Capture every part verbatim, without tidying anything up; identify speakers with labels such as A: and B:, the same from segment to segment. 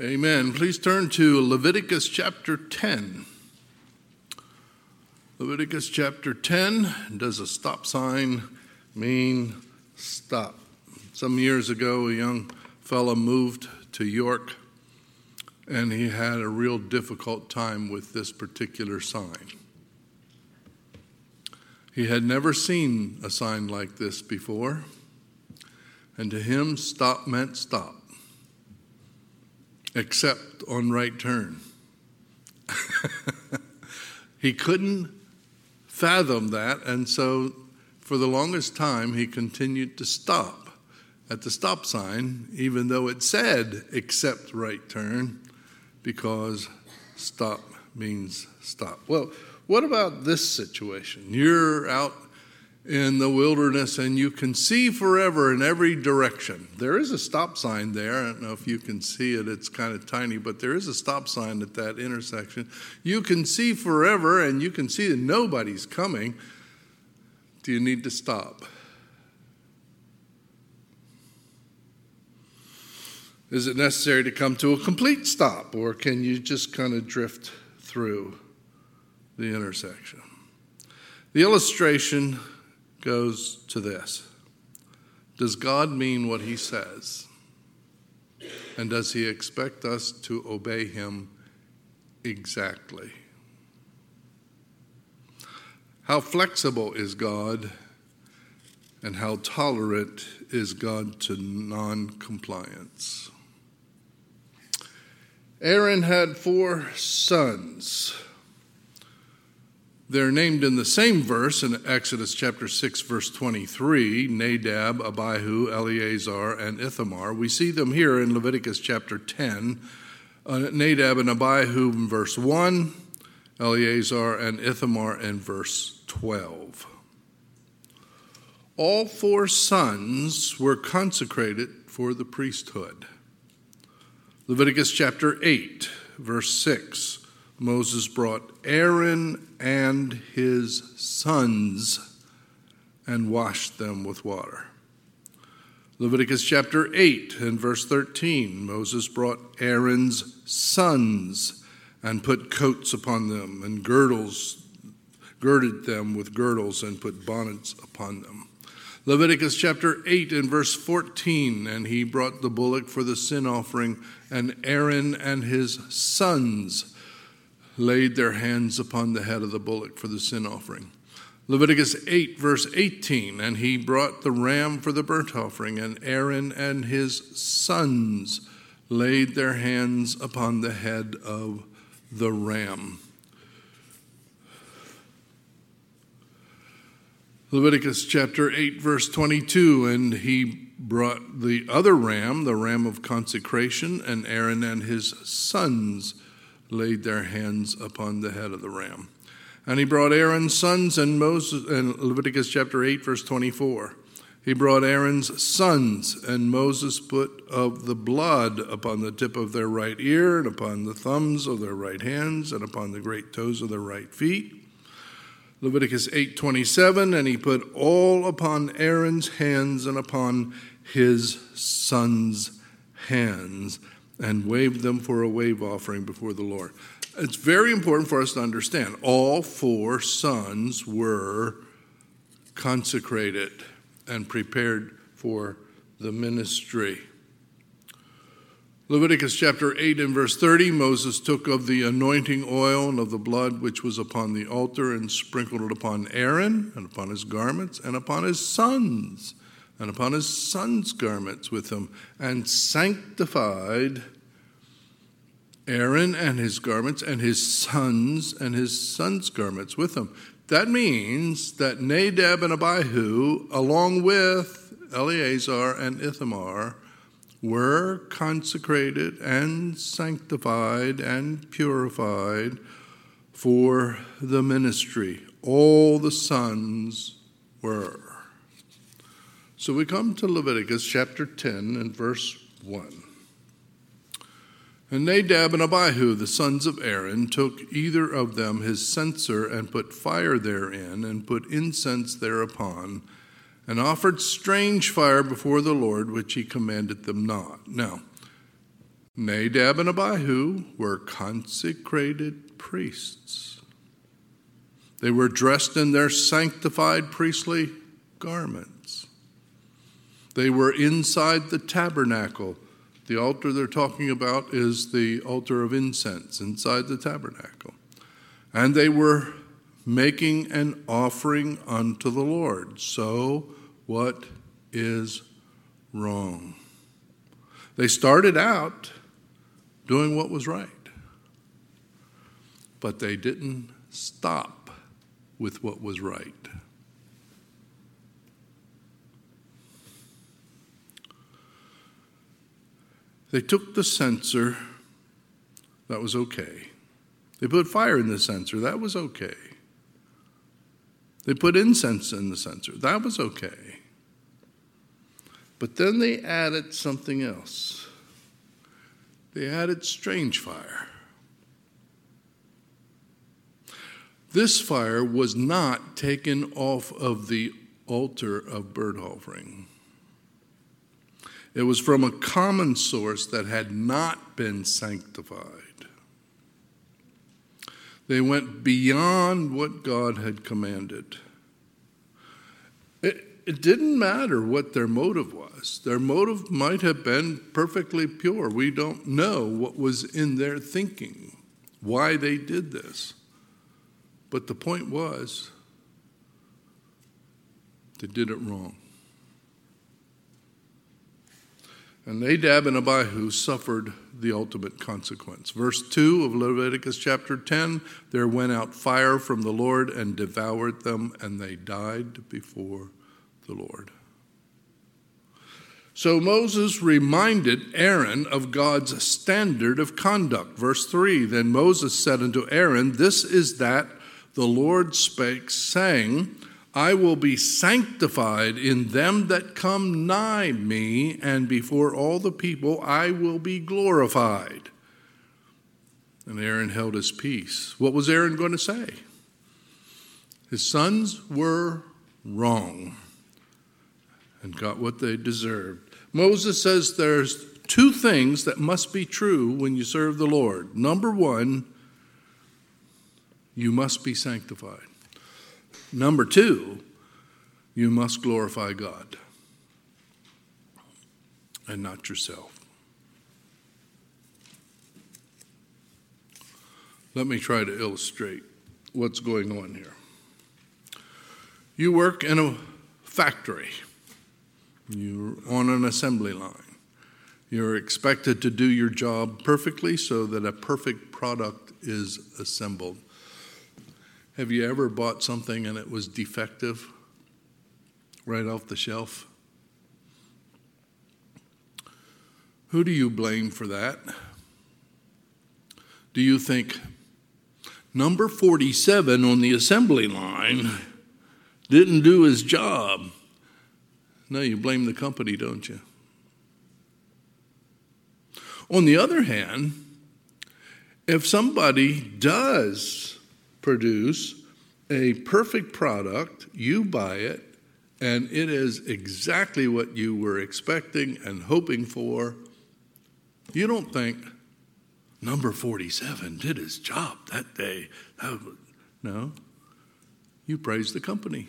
A: Amen. Please turn to Leviticus chapter ten. Leviticus chapter ten. Does a stop sign mean stop? Some years ago, a young fellow moved to York, and he had a real difficult time with this particular sign. He had never seen a sign like this before, and to him, stop meant stop. Except on right turn. He couldn't fathom that, and so for the longest time he continued to stop at the stop sign, even though it said except right turn, because stop means stop. Well, what about this situation? You're out in the wilderness and you can see forever in every direction. There is a stop sign there. I don't know if you can see it. It's kind of tiny, but there is a stop sign at that intersection. You can see forever and you can see that nobody's coming. Do you need to stop? Is it necessary to come to a complete stop, or can you just kind of drift through the intersection? The illustration goes to this. Does God mean what he says? And does he expect us to obey him exactly? How flexible is God, and how tolerant is God to non-compliance? Aaron had four sons. They're named in the same verse in Exodus chapter six, verse twenty-three, Nadab, Abihu, Eleazar, and Ithamar. We see them here in Leviticus chapter ten, uh, Nadab and Abihu in verse one, Eleazar and Ithamar in verse twelve. All four sons were consecrated for the priesthood. Leviticus chapter eight, verse six. Moses brought Aaron and his sons and washed them with water. Leviticus chapter eight and verse thirteen, Moses brought Aaron's sons and put coats upon them and girdles, girded them with girdles and put bonnets upon them. Leviticus chapter eight and verse fourteen, and he brought the bullock for the sin offering, and Aaron and his sons laid their hands upon the head of the bullock for the sin offering. Leviticus eight, verse eighteen, and he brought the ram for the burnt offering, and Aaron and his sons laid their hands upon the head of the ram. Leviticus chapter eight, verse twenty-two, and he brought the other ram, the ram of consecration, and Aaron and his sons laid their hands upon the head of the ram. And he brought Aaron's sons and Moses, and Leviticus chapter eight, verse twenty-four. He brought Aaron's sons, and Moses put of the blood upon the tip of their right ear, and upon the thumbs of their right hands, and upon the great toes of their right feet. Leviticus eight, twenty-seven, and he put all upon Aaron's hands and upon his sons' hands, and waved them for a wave offering before the Lord. It's very important for us to understand all four sons were consecrated and prepared for the ministry. Leviticus chapter eight and verse thirty, Moses took of the anointing oil and of the blood which was upon the altar and sprinkled it upon Aaron and upon his garments and upon his sons and upon his sons' garments with him, and sanctified Aaron and his garments and his sons and his sons' garments with him. That means that Nadab and Abihu, along with Eleazar and Ithamar, were consecrated and sanctified and purified for the ministry. All the sons were. So we come to Leviticus chapter ten and verse one. And Nadab and Abihu, the sons of Aaron, took either of them his censer and put fire therein and put incense thereupon, and offered strange fire before the Lord, which he commanded them not. Now, Nadab and Abihu were consecrated priests. They were dressed in their sanctified priestly garments. They were inside the tabernacle. The altar they're talking about is the altar of incense inside the tabernacle. And they were making an offering unto the Lord. So, what is wrong? They started out doing what was right, but they didn't stop with what was right. They took the censer, that was okay. They put fire in the censer, that was okay. They put incense in the censer, that was okay. But then they added something else. They added strange fire. This fire was not taken off of the altar of burnt offering. It was from a common source that had not been sanctified. They went beyond what God had commanded. It, it didn't matter what their motive was. Their motive might have been perfectly pure. We don't know what was in their thinking, why they did this. But the point was, they did it wrong. And Nadab and Abihu suffered the ultimate consequence. Verse two of Leviticus chapter ten, there went out fire from the Lord and devoured them, and they died before the Lord. So Moses reminded Aaron of God's standard of conduct. Verse three, then Moses said unto Aaron, this is that the Lord spake, saying, I will be sanctified in them that come nigh me, and before all the people I will be glorified. And Aaron held his peace. What was Aaron going to say? His sons were wrong and got what they deserved. Moses says there's two things that must be true when you serve the Lord. Number one, you must be sanctified. Number two, you must glorify God and not yourself. Let me try to illustrate what's going on here. You work in a factory. You're on an assembly line. You're expected to do your job perfectly so that a perfect product is assembled. Have you ever bought something and it was defective right off the shelf? Who do you blame for that? Do you think number forty-seven on the assembly line didn't do his job? No, you blame the company, don't you? On the other hand, if somebody does produce a perfect product, you buy it, and it is exactly what you were expecting and hoping for, you don't think, number forty-seven did his job that day. No, you praise the company.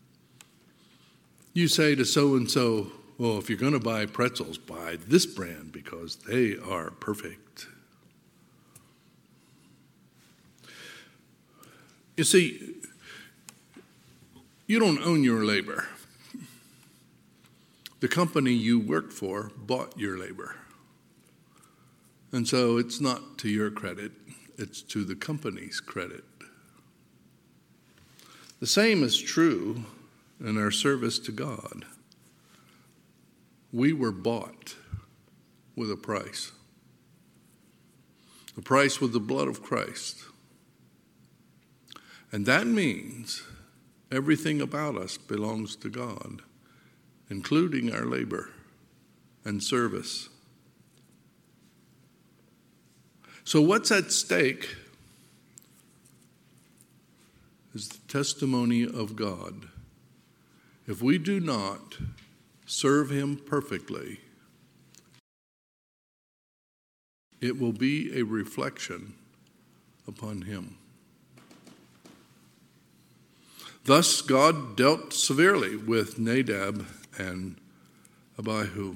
A: You say to so-and-so, well, if you're going to buy pretzels, buy this brand because they are perfect. You see, you don't own your labor. The company you work for bought your labor. And so it's not to your credit, it's to the company's credit. The same is true in our service to God. We were bought with a price. The price was the blood of Christ. And that means everything about us belongs to God, including our labor and service. So what's at stake is the testimony of God. If we do not serve him perfectly, it will be a reflection upon him. Thus God dealt severely with Nadab and Abihu.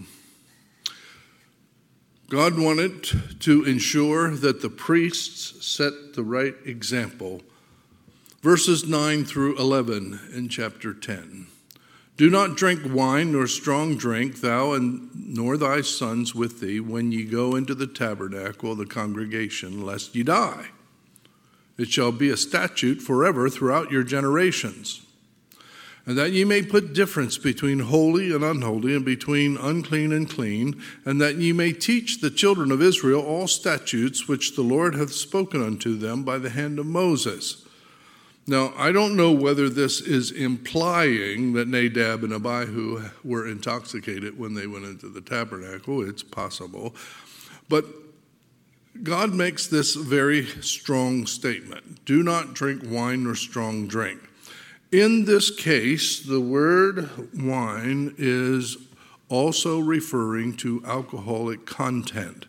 A: God wanted to ensure that the priests set the right example. Verses nine through eleven in chapter ten. Do not drink wine nor strong drink, thou and nor thy sons with thee, when ye go into the tabernacle of the congregation, lest ye die. It shall be a statute forever throughout your generations. And that ye may put difference between holy and unholy, and between unclean and clean, and that ye may teach the children of Israel all statutes which the Lord hath spoken unto them by the hand of Moses. Now, I don't know whether this is implying that Nadab and Abihu were intoxicated when they went into the tabernacle. It's possible. But God makes this very strong statement. Do not drink wine nor strong drink. In this case, the word wine is also referring to alcoholic content.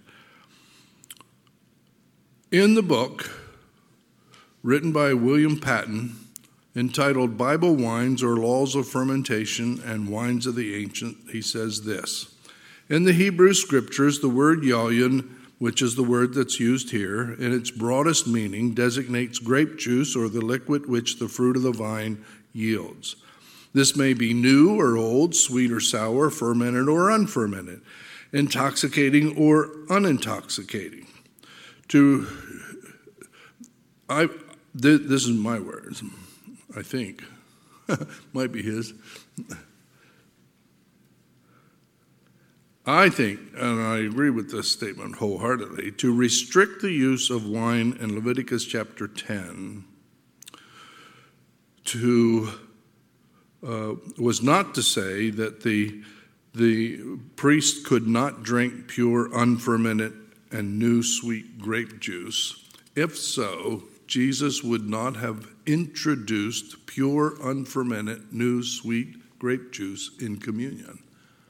A: In the book written by William Patton, entitled Bible Wines or Laws of Fermentation and Wines of the Ancient, he says this: in the Hebrew scriptures, the word yayin, which is the word that's used here, in its broadest meaning designates grape juice or the liquid which the fruit of the vine yields. This may be new or old, sweet or sour, fermented or unfermented, intoxicating or unintoxicating. To, I, th- this is my words, I think. Might be his. I think, and I agree with this statement wholeheartedly, to restrict the use of wine in Leviticus chapter ten to uh, was not to say that the the priest could not drink pure, unfermented, and new sweet grape juice. If so, Jesus would not have introduced pure, unfermented, new sweet grape juice in communion.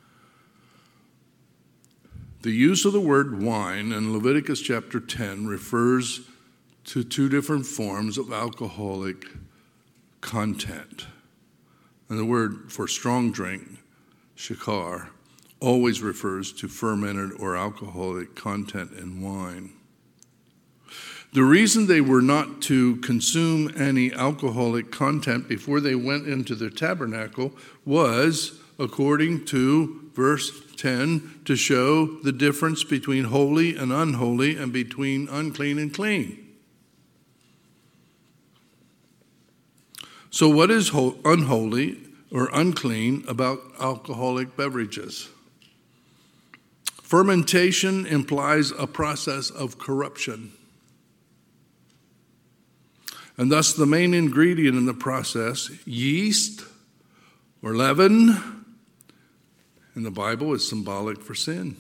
A: The use of the word wine in Leviticus chapter ten refers to two different forms of alcoholic content. And the word for strong drink, shakar, always refers to fermented or alcoholic content in wine. The reason they were not to consume any alcoholic content before they went into the tabernacle was, according to verse ten, to show the difference between holy and unholy and between unclean and clean. So what is ho- unholy or unclean about alcoholic beverages? Fermentation implies a process of corruption. And thus the main ingredient in the process, yeast or leaven, in the Bible is symbolic for sin.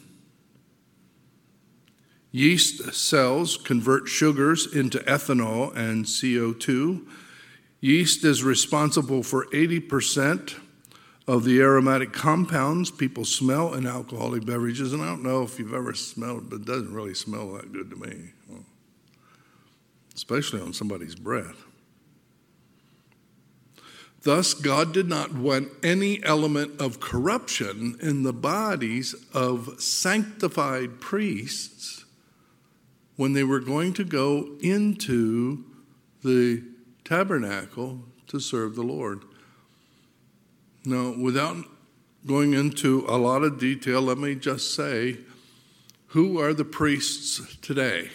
A: Yeast cells convert sugars into ethanol and C O two. Yeast is responsible for eighty percent of the aromatic compounds people smell in alcoholic beverages. And I don't know if you've ever smelled it, but it doesn't really smell that good to me, especially on somebody's breath. Thus, God did not want any element of corruption in the bodies of sanctified priests when they were going to go into the tabernacle to serve the Lord. Now, without going into a lot of detail, let me just say, who are the priests today?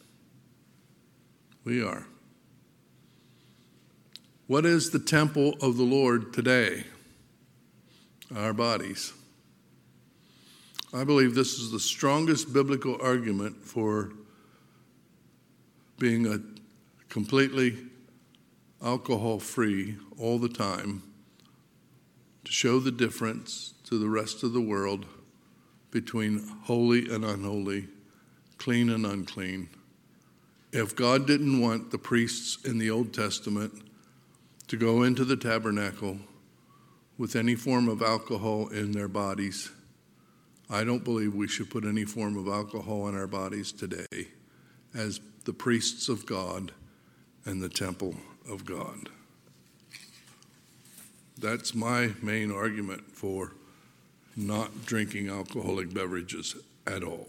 A: We are. What is the temple of the Lord today? Our bodies. I believe this is the strongest biblical argument for being a completely alcohol-free all the time, to show the difference to the rest of the world between holy and unholy, clean and unclean. If God didn't want the priests in the Old Testament to go into the tabernacle with any form of alcohol in their bodies, I don't believe we should put any form of alcohol in our bodies today as the priests of God and the temple of God. That's my main argument for not drinking alcoholic beverages at all.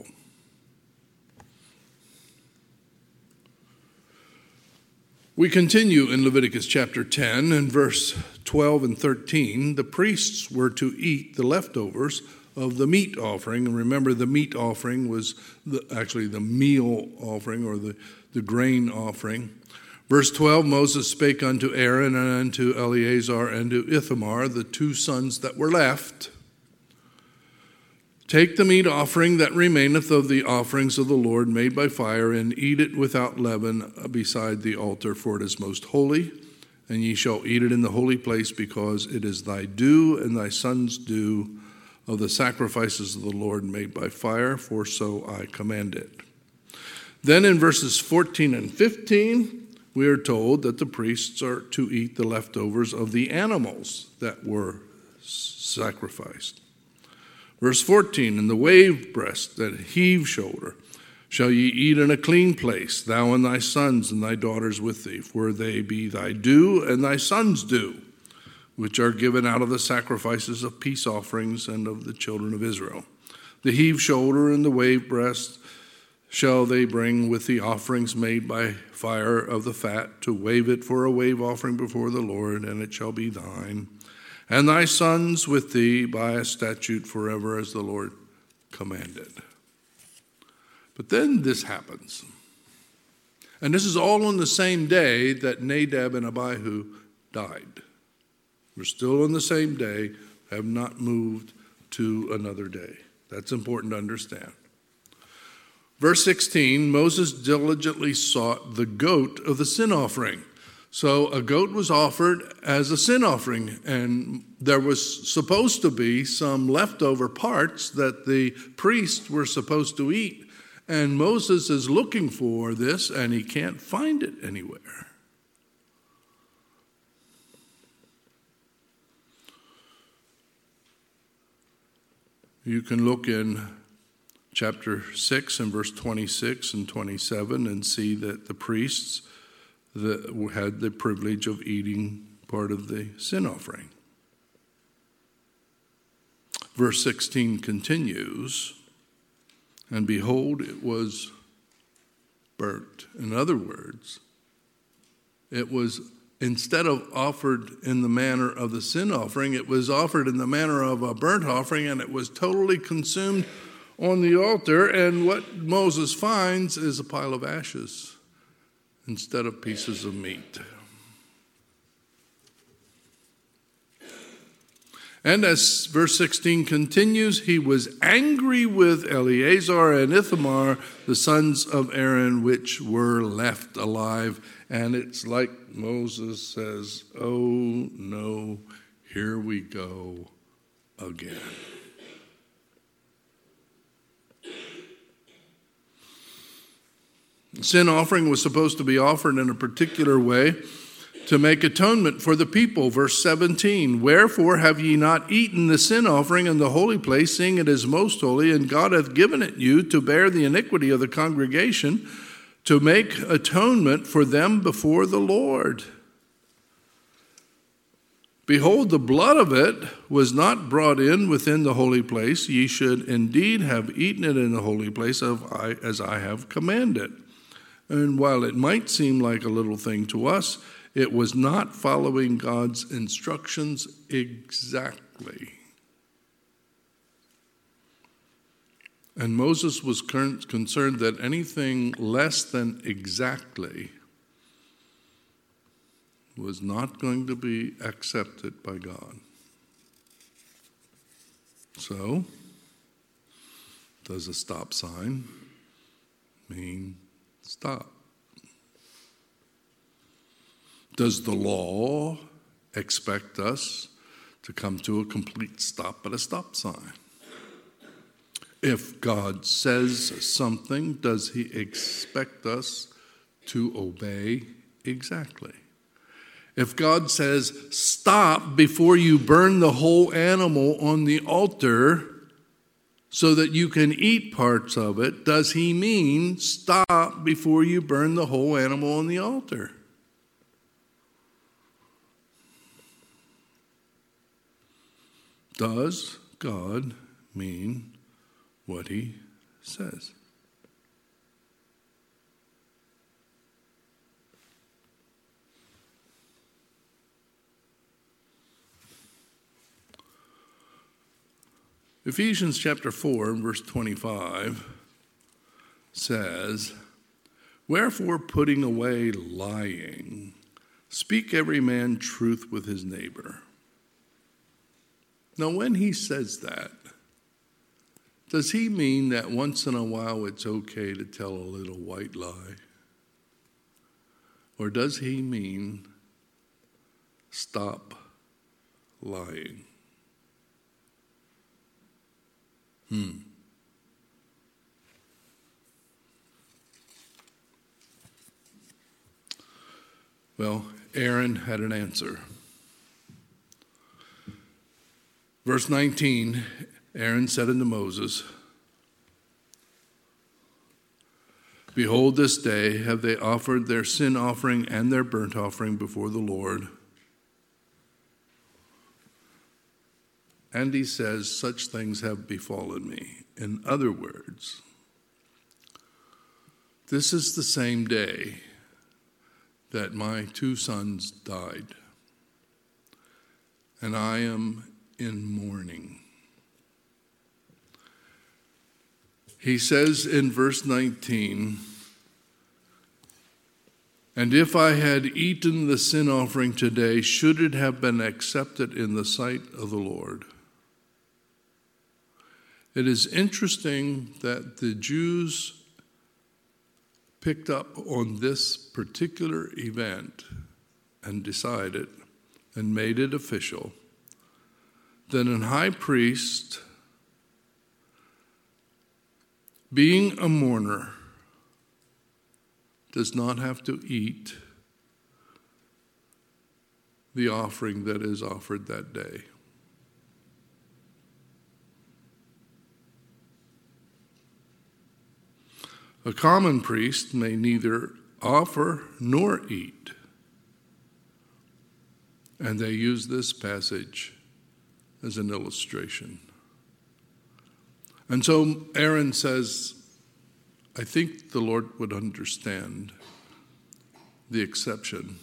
A: We continue in Leviticus chapter ten and verse twelve and thirteen. The priests were to eat the leftovers of the meat offering. And remember, the meat offering was the, actually the meal offering or the, the grain offering. Verse twelve, Moses spake unto Aaron and unto Eleazar and to Ithamar, the two sons that were left, take the meat offering that remaineth of the offerings of the Lord made by fire, and eat it without leaven beside the altar, for it is most holy. And ye shall eat it in the holy place, because it is thy due and thy son's due of the sacrifices of the Lord made by fire, for so I command it. Then in verses fourteen and fifteen, we are told that the priests are to eat the leftovers of the animals that were sacrificed. Verse fourteen, and the wave breast, that heave shoulder, shall ye eat in a clean place, thou and thy sons and thy daughters with thee, for they be thy due and thy sons' due, which are given out of the sacrifices of peace offerings and of the children of Israel. The heave shoulder and the wave breast shall they bring with the offerings made by fire of the fat, to wave it for a wave offering before the Lord, and it shall be thine, and thy sons with thee by a statute forever, as the Lord commanded. But then this happens. And this is all on the same day that Nadab and Abihu died. We're still on the same day, have not moved to another day. That's important to understand. Verse sixteen, Moses diligently sought the goat of the sin offering. So a goat was offered as a sin offering, and there was supposed to be some leftover parts that the priests were supposed to eat. And Moses is looking for this, and he can't find it anywhere. You can look in chapter six and verse twenty-six and twenty-seven and see that the priests that had the privilege of eating part of the sin offering. Verse sixteen continues, and behold, it was burnt. In other words, it was, instead of offered in the manner of the sin offering, it was offered in the manner of a burnt offering, and it was totally consumed on the altar. And what Moses finds is a pile of ashes instead of pieces of meat. And as verse sixteen continues, he was angry with Eleazar and Ithamar, the sons of Aaron, which were left alive. And it's like Moses says, oh no, here we go again. Sin offering was supposed to be offered in a particular way to make atonement for the people. Verse seventeen, wherefore have ye not eaten the sin offering in the holy place, seeing it is most holy, and God hath given it you to bear the iniquity of the congregation, to make atonement for them before the Lord. Behold, the blood of it was not brought in within the holy place. Ye should indeed have eaten it in the holy place, as I have commanded. And while it might seem like a little thing to us, it was not following God's instructions exactly. And Moses was concerned that anything less than exactly was not going to be accepted by God. So, does a stop sign mean stop? Does the law expect us to come to a complete stop at a stop sign? If God says something, does he expect us to obey exactly? If God says, stop before you burn the whole animal on the altar, so that you can eat parts of it, does he mean stop before you burn the whole animal on the altar? Does God mean what he says? Ephesians chapter four and verse twenty-five says, "Wherefore, putting away lying, speak every man truth with his neighbor." Now, when he says that, does he mean that once in a while it's okay to tell a little white lie? Or does he mean stop lying? Hmm. Well, Aaron had an answer. Verse nineteen, Aaron said unto Moses, "Behold, this day have they offered their sin offering and their burnt offering before the Lord." And he says, "Such things have befallen me." In other words, this is the same day that my two sons died, and I am in mourning. He says in verse nineteen, "And if I had eaten the sin offering today, should it have been accepted in the sight of the Lord?" It is interesting that the Jews picked up on this particular event and decided and made it official that an high priest, being a mourner, does not have to eat the offering that is offered that day. A common priest may neither offer nor eat. And they use this passage as an illustration. And so Aaron says, I think the Lord would understand the exception,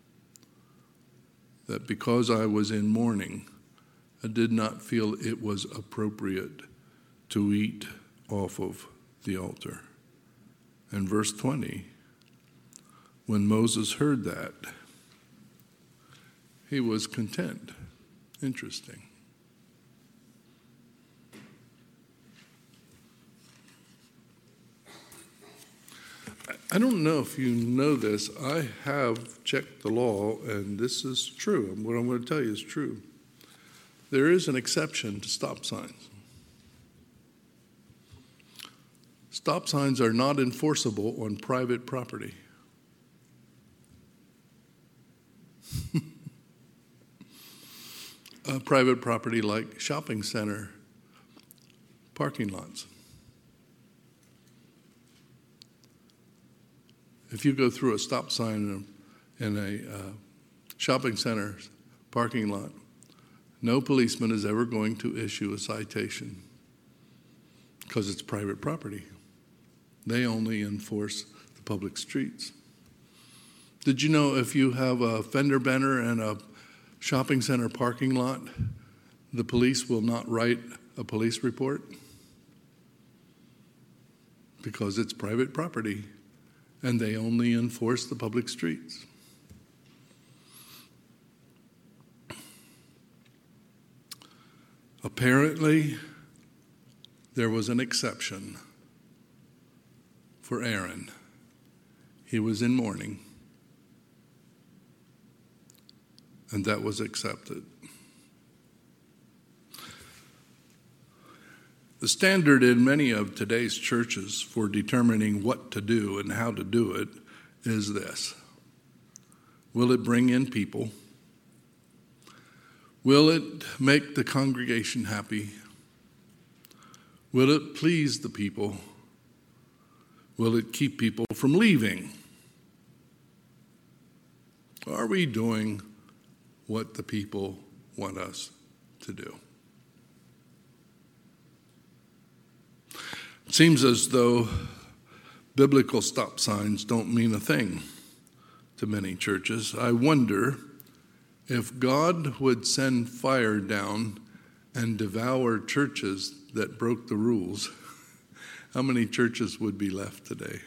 A: that because I was in mourning, I did not feel it was appropriate to eat off of the altar. And verse twenty, when Moses heard that, he was content. Interesting. I don't know if you know this. I have checked the law, and this is true. What I'm going to tell you is true. There is an exception to stop signs. Stop signs are not enforceable on private property. A private property like shopping center parking lots. If you go through a stop sign in a, in a uh, shopping center parking lot, no policeman is ever going to issue a citation because it's private property. They only enforce the public streets. Did you know if you have a fender bender and a shopping center parking lot, the police will not write a police report? Because it's private property and they only enforce the public streets. Apparently, there was an exception for Aaron. He was in mourning, and that was accepted. The standard in many of today's churches for determining what to do and how to do it is this. Will it bring in people? Will it make the congregation happy? Will it please the people? Will it keep people from leaving? Are we doing what the people want us to do? It seems as though biblical stop signs don't mean a thing to many churches. I wonder if God would send fire down and devour churches that broke the rules, how many churches would be left today?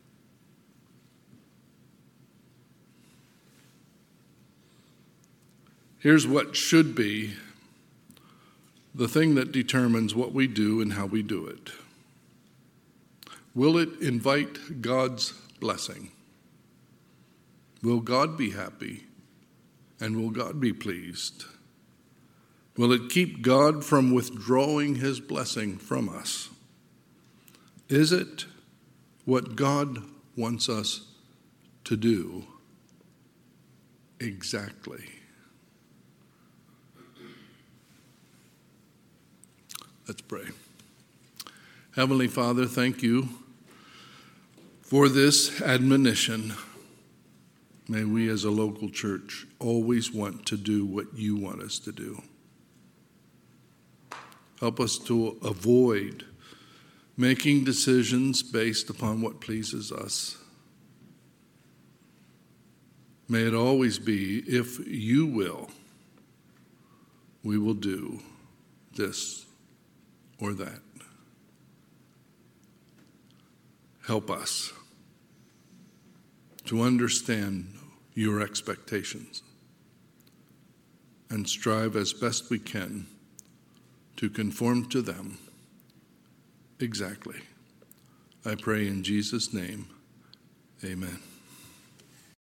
A: Here's what should be the thing that determines what we do and how we do it. Will it invite God's blessing? Will God be happy? And will God be pleased? Will it keep God from withdrawing his blessing from us? Is it what God wants us to do exactly? Let's pray. Heavenly Father, thank you for this admonition. May we as a local church always want to do what you want us to do. Help us to avoid making decisions based upon what pleases us. May it always be, if you will, we will do this or that. Help us to understand your expectations and strive as best we can to conform to them exactly. I pray in Jesus' name, amen.